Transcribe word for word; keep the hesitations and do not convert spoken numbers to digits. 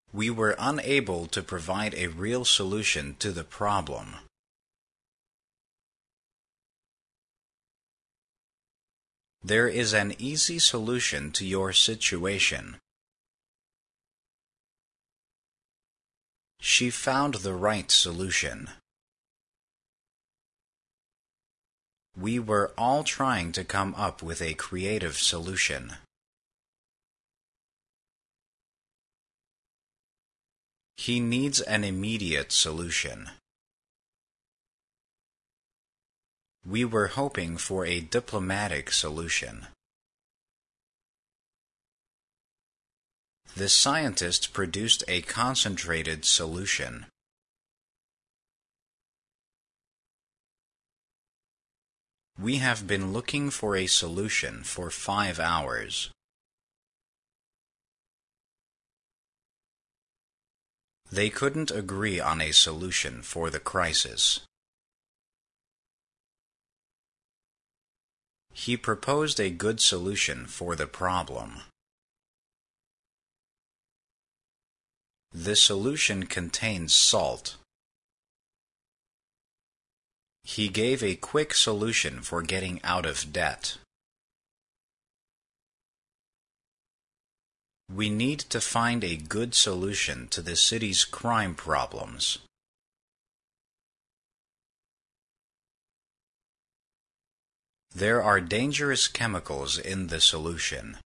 We were unable to provide a real solution to the problem. There is an easy solution to your situation. She found the right solution. We were all trying to come up with a creative solution. He needs an immediate solution. We were hoping for a diplomatic solution. The scientist produced a concentrated solution. We have been looking for a solution for five hours. They couldn't agree on a solution for the crisis. He proposed a good solution for the problem. The solution contains salt. He gave a quick solution for getting out of debt. We need to find a good solution to the city's crime problems. There are dangerous chemicals in the solution.